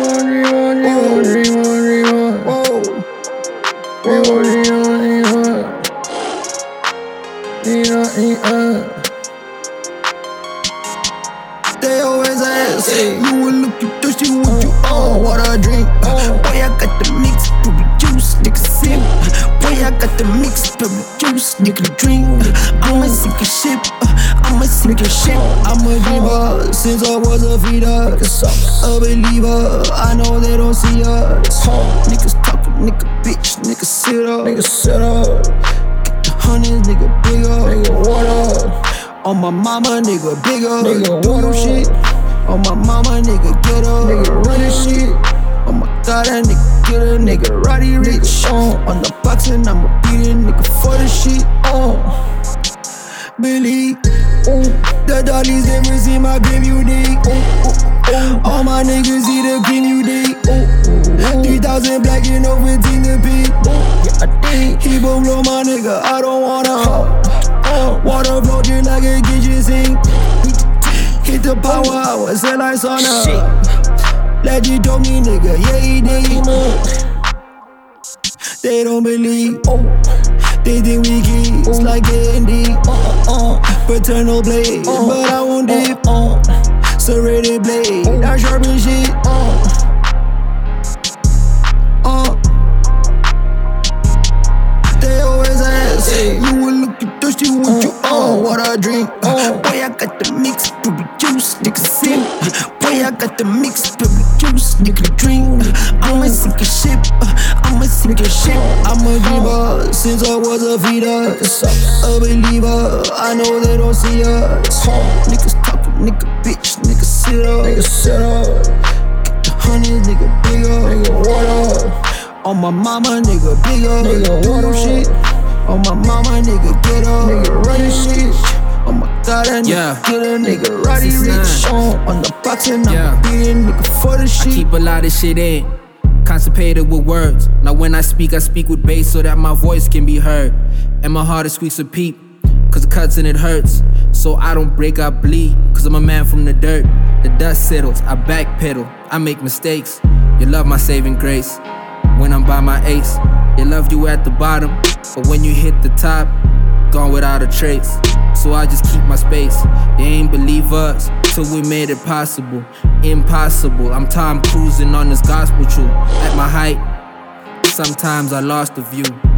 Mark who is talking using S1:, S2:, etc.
S1: They always ask, you will look you thirsty, what you on? What I drink? Boy, I got the mix, purple juice, nigga sip. Boy, I got the mix, purple juice, nigga drink. I'ma sink a ship, I'ma sink a ship. I'm a dreamer since I was a feeder, a believer. I know they don't see us. Niggas talking, nigga bitch, nigga sit up, nigga sit up. Get the hundreds, nigga bigger, nigga what up? On my mama, nigga bigger, nigga do shit. On my mama, nigga get up, nigga run this shit. Oh my god, that nigga get a nigga Roddy Rich. On the boxing, I'ma beat a nigga for the shit. Believe the dollies never see my grave, you dig. All my niggas see the green, you dig. 3,000 black and over 15 the beat. Yeah, I think he gon' blow my nigga, I don't wanna. Water flow just like a kitchen sink. Hit the power hour, sell like sauna. Legend told me, nigga, yeah, he did. They don't believe, they think we kids like candy. Paternal blade, but I won't dip. Serrated blade, I sharpen shit. They always ask, you will look you thirsty, what you on? What I drink? Boy, I got the mix, purple juice, nigga sip. Boy, I got the mix, purple juice, nigga drink. I'ma sink a ship, I'ma sink a ship. I'm a dreamer since I was a feeder, a believer. I know they don't see us. Niggas talking, nigga bitch, nigga sit up, nigga sit up. Get the hundreds, nigga bigger, nigga what up? On my mama, nigga bigger, nigga do shit. On my mama, nigga get up, nigga run this shit. Oh my god, that nigga get a nigga Roddy Rich. On the boxing, I'ma beat a nigga for the shit.
S2: I keep a lot of shit in, constipated with words. Now when I speak with bass so that my voice can be heard. And my heart squeaks a peep, cause it cuts and it hurts. So I don't break, I bleed, cause I'm a man from the dirt. The dust settles, I backpedal, I make mistakes. You love my saving grace. When I'm by my ace, they love you at the bottom, but when you hit the top, gone without a trace. So I just keep my space. They ain't believe us till we made it possible. Impossible. I'm Tom cruising on this gospel truth. At my height, sometimes I lost the view.